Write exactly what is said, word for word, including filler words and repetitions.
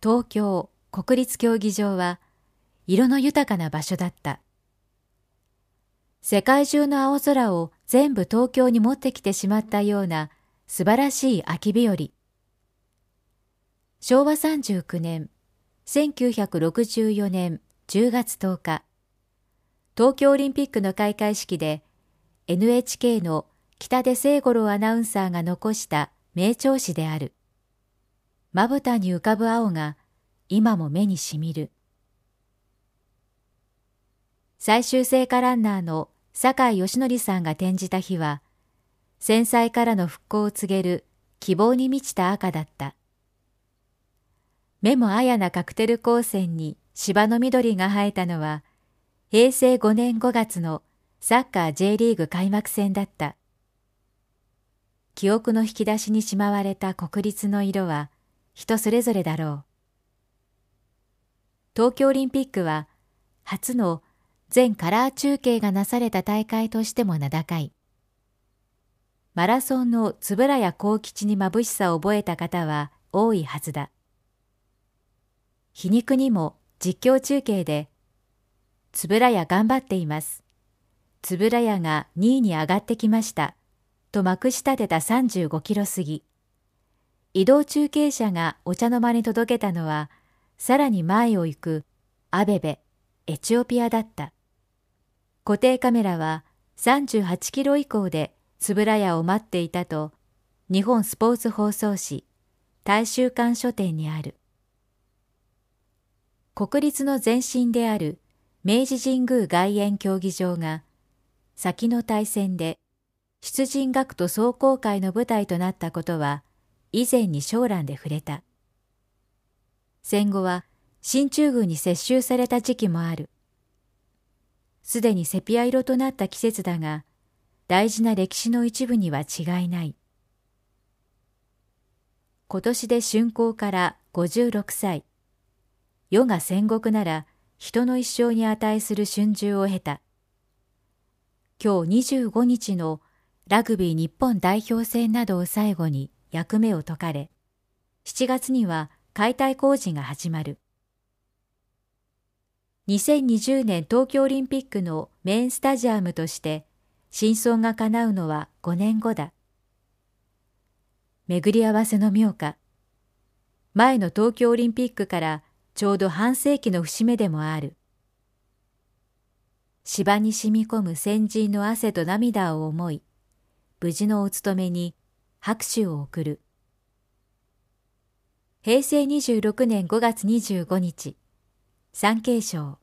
東京国立競技場は色の豊かな場所だった。世界中の青空を全部東京に持ってきてしまったような素晴らしい秋日和。しょうわさんじゅうきゅうねん、せんきゅうひゃくろくじゅうよねんじゅうがつとおか、東京オリンピックの開会式で エヌエイチケー の北出清五郎アナウンサーが残した名調子である。まぶたに浮かぶ青が今も目にしみる。最終聖火ランナーの酒井義則さんが転じた日は、戦災からの復興を告げる希望に満ちた赤だった。目もあやなカクテル光線に芝の緑が生えたのは、へいせいごねんごがつのサッカー J リーグ開幕戦だった。記憶の引き出しにしまわれた国立の色は人それぞれだろう。東京オリンピックは初の全カラー中継がなされた大会としても名高い。マラソンの円谷幸吉に眩しさを覚えた方は多いはずだ。皮肉にも実況中継で、円谷頑張っています。円谷がにいに上がってきました。とまくし立てたさんじゅうごキロ過ぎ。移動中継車がお茶の間に届けたのは、さらに前を行くアベベ、エチオピアだった。固定カメラはさんじゅうはちキロ以降で円谷を待っていたと、日本スポーツ放送誌、大衆館書店にある。国立の前身である明治神宮外苑競技場が、先の大戦で出陣学徒壮行会の舞台となったことは、以前に小覧で触れた。戦後は進駐軍に接収された時期もある。すでにセピア色となった季節だが、大事な歴史の一部には違いない。今年で竣工からごじゅうろくさい。世が戦国なら人の一生に値する春秋を経た。今日にじゅうごにちのラグビー日本代表戦などを最後に役目を解かれ、しちがつには解体工事が始まる。にせんにじゅうねん東京オリンピックのメインスタジアムとして新装が叶うのはごねんごだ。巡り合わせの妙か。前の東京オリンピックからちょうど半世紀の節目でもある。芝に染み込む先人の汗と涙を思い、無事のお務めに拍手を送る。へいせいにじゅうろくねんごがつにじゅうごにち、産経省。